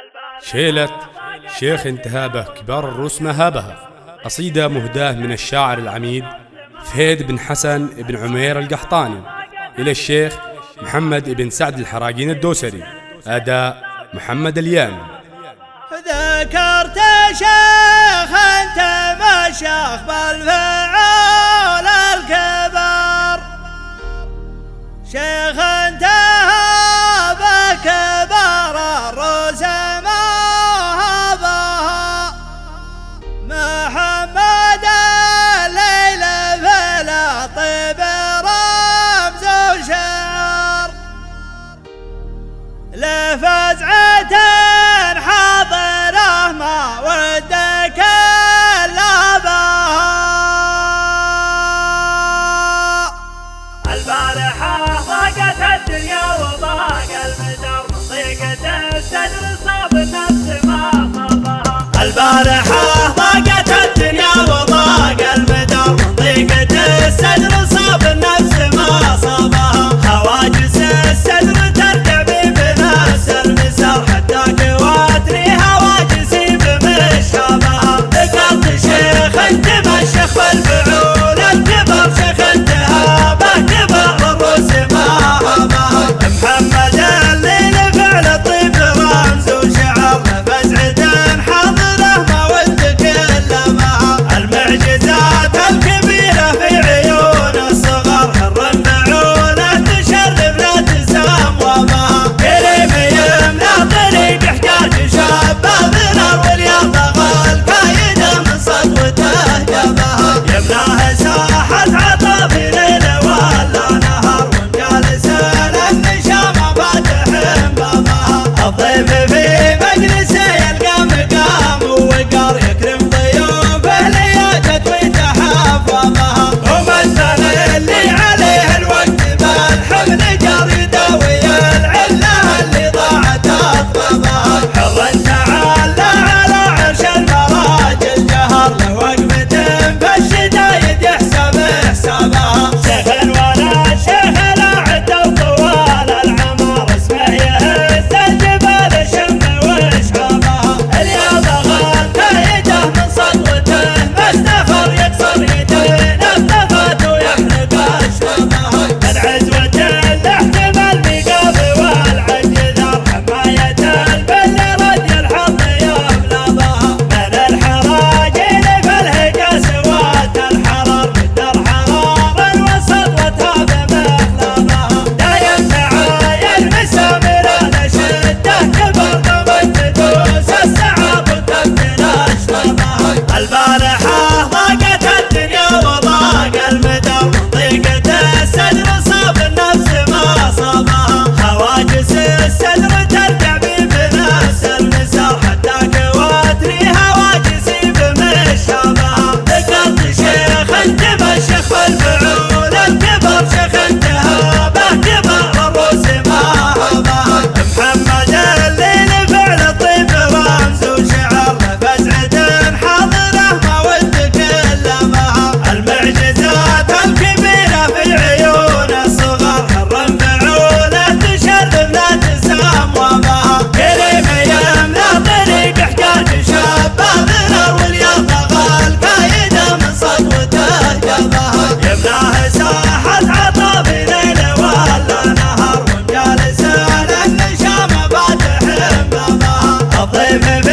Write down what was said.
شيلة شيخ انتهى به كبار الروس مهابها، قصيدة مهداة من الشاعر العميد فهيد بن حسن بن عمير القحطاني إلى الشيخ محمد بن سعد الحراقين الدوسري، أداء محمد اليامي. ذكرت شيخ انت مشيخ بالفعول الكبار، شيخ انتهى بكبار الروس مهابها، محمد الليل في الطيب رمز وشعر، لفزعة حاضره ما ودك الا بها. البارحة ضاقت الدنيا وضاق المدر، ضيقت الصدر صاب النفس ما صابها. البارحة ضاقت الدنيا وضاق المدر، ضيقت الصدر صاب النفس ما صابها. هواجس الصدر ترتعبي بنفس المسار، حتى كواتري هواجسي بمشابها. ذكرت شيخ انت مشيخ بالفعول الكبر، شيخ انتهى به كبر الروس مهابها. محمد الليل فعل الطيب رمز وشعر، لفزعة حاضره ما ودك الا معها. المعجزات الكبيرة في عيون الصغار، حر فعوله تشرف لا تسام وبها. كريم يمنى طريق حجاج شابه ذنر، والياطة الكايدة من سطوته جابها. يمناه ساحة عطا في ليل ولا نهار، ومجالس النشامة فاتح بابها. الضيف في مجلسه يلقى مقام ووقار، يكرم ضيوفه لياجت ويتحفظها. ومثل اللي عليه الوقت بالحمل جار، يداوي العلة اللي ضاعت اطبابها. حر تعالى على عرش المراجل جهر، له وقفة في الشدايد يحسب حسابها. شيخ ولا شيخ لا عدوا طوال العمر، اسمه يهز الجبال الشم واشهابها. الياضة غالتايده من سطوته مستفر، يكسر يدين التفت ويحرق اشرابها. من عزوة الاحتمال ميقاف والعج ذر، حماية البل رد الحظ يبلغها. من الحراجيل في الهجا سوات الحرر، بالدر حرارا وسطوتها بمخلبها. دايم تعاين مسامر الشده كبر، ضمن تدوس السحاب وتبدل اشرابها. البارحة ضاقت الدنيا وضاق المدر، ضيقت الصدر صاب النفس ما صابها. هواجس الصدر ترتعبي بنفس المسار، حتى كواتري هواجسي بمشابها. ذكرت شيخ انت مشيخ بالفعول الكبر، شيخ انتهى به كبر الروس مهابها. محمد الليل فعل الطيب رمز وشعر، لفزعة حاضره ما ودك الا معها. المعجزات الكبيرة في عيون الصغار، حر فعوله تشرف لا تسام وبها. كريم يمنى طريق حجاج شابه ذنر، والياطة الكايدة من سطوته جابها. يمناه ساحة عطا في ليل ولا نهار، ومجالس النشامة فاتح بابها. الضيف